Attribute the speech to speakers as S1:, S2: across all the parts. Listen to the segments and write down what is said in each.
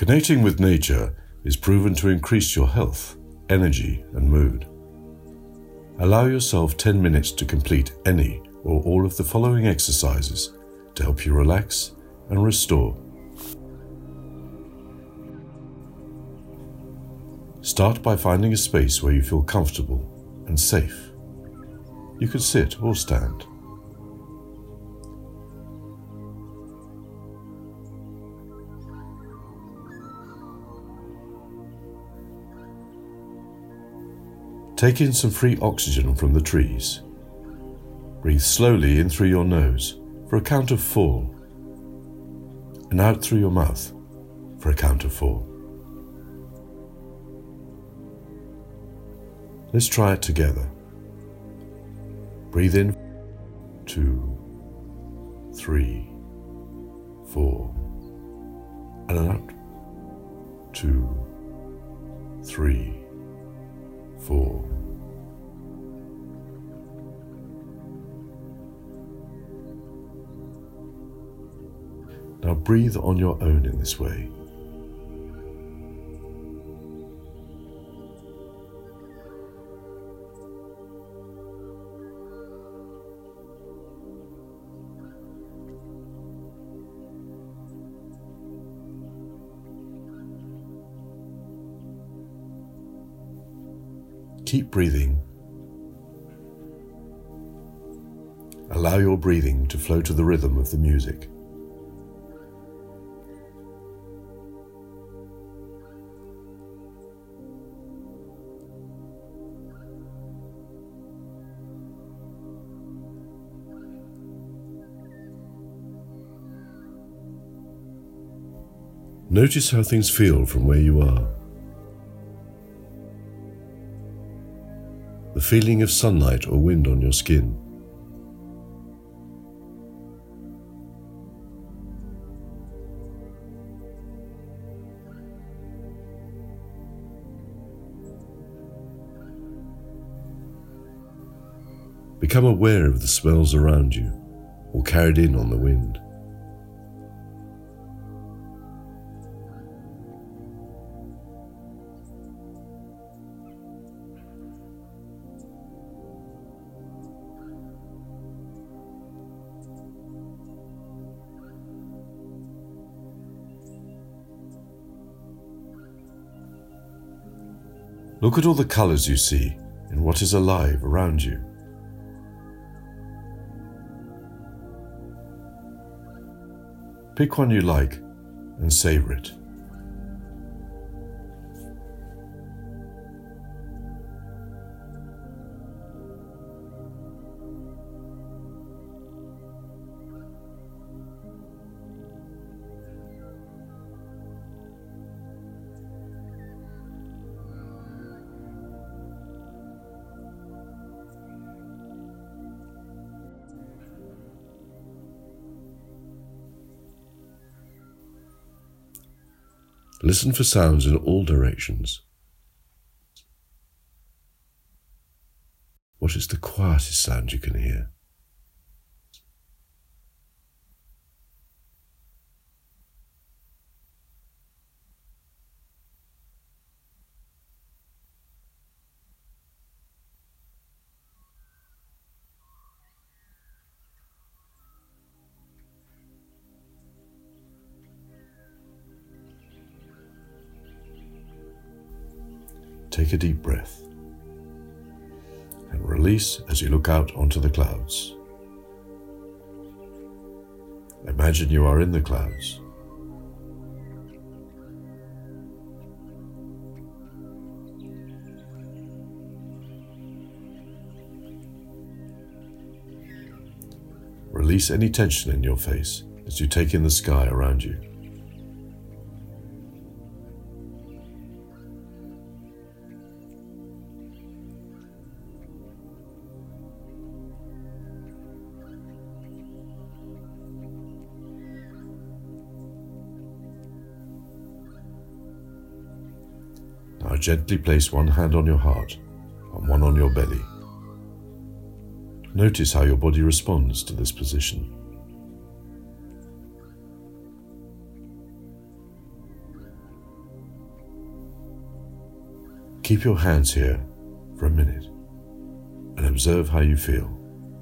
S1: Connecting with nature is proven to increase your health, energy, and mood. Allow yourself 10 minutes to complete any or all of the following exercises to help you relax and restore. Start by finding a space where you feel comfortable and safe. You can sit or stand. Take in some free oxygen from the trees. Breathe slowly in through your nose for a count of 4, and out through your mouth for a count of 4. Let's try it together. Breathe in 2, 3, 4, and out 2, 3, 4. Now breathe on your own in this way. Keep breathing. Allow your breathing to flow to the rhythm of the music. Notice how things feel from where you are. The feeling of sunlight or wind on your skin. Become aware of the smells around you or carried in on the wind. Look at all the colors you see in what is alive around you. Pick one you like and savor it. Listen for sounds in all directions. What is the quietest sound you can hear? Take a deep breath and release as you look out onto the clouds. Imagine you are in the clouds. Release any tension in your face as you take in the sky around you. Now gently place one hand on your heart and one on your belly. Notice how your body responds to this position. Keep your hands here for a minute and observe how you feel.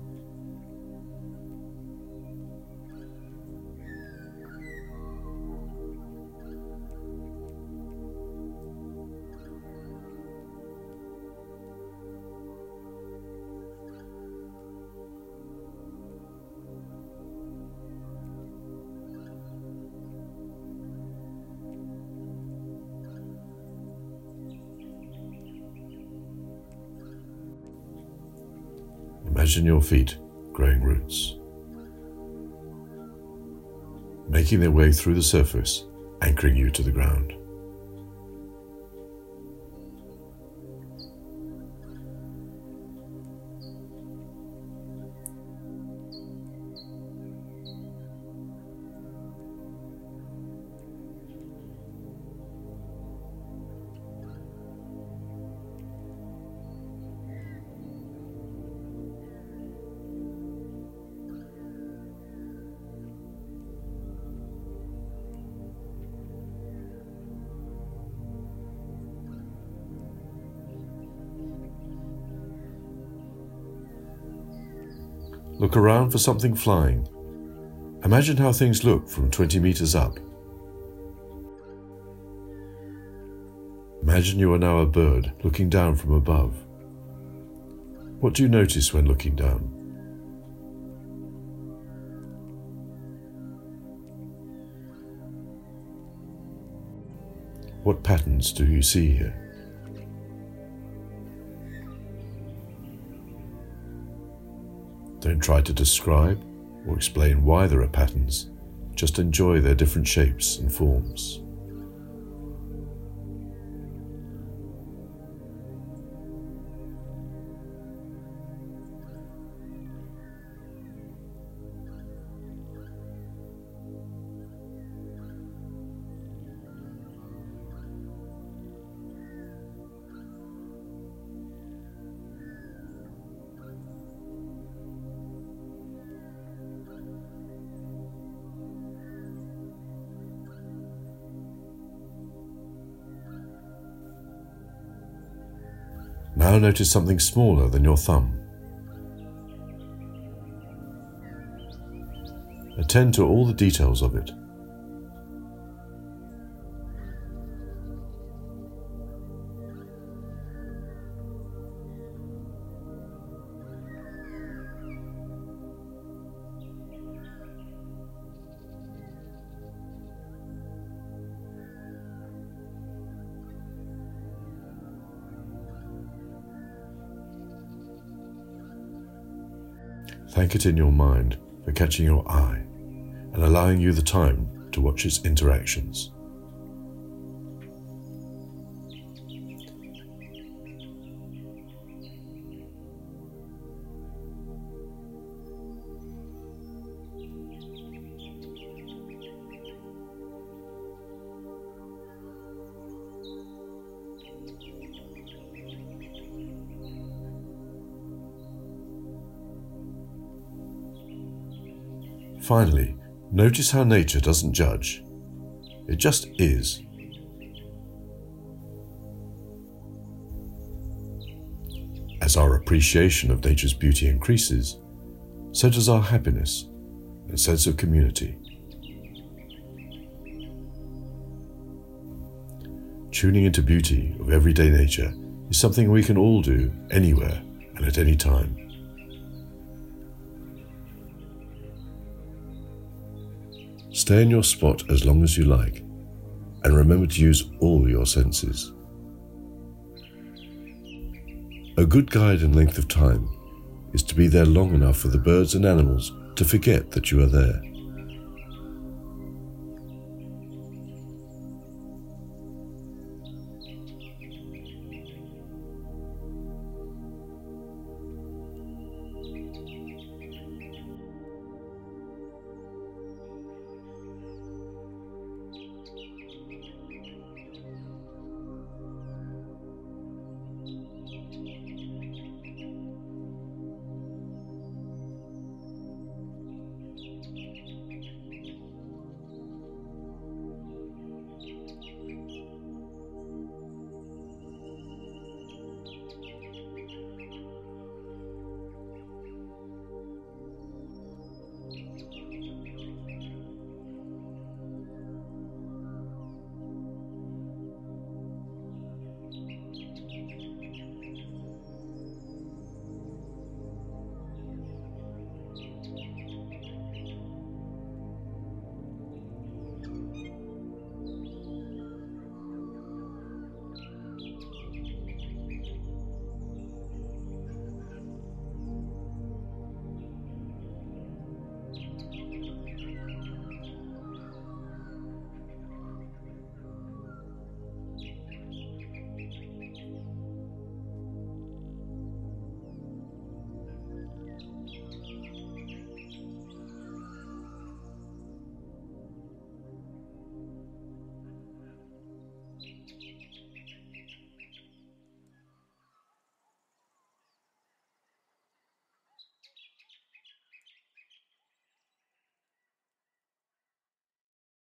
S1: Imagine your feet growing roots, making their way through the surface, anchoring you to the ground. Look around for something flying. Imagine how things look from 20 meters up. Imagine you are now a bird looking down from above. What do you notice when looking down? What patterns do you see here? Don't try to describe or explain why there are patterns, just enjoy their different shapes and forms. Now notice something smaller than your thumb. Attend to all the details of it. Thank it in your mind for catching your eye and allowing you the time to watch its interactions. Finally, notice how nature doesn't judge. It just is. As our appreciation of nature's beauty increases, so does our happiness and sense of community. Tuning into beauty of everyday nature is something we can all do anywhere and at any time. Stay in your spot as long as you like, and remember to use all your senses. A good guide in length of time is to be there long enough for the birds and animals to forget that you are there.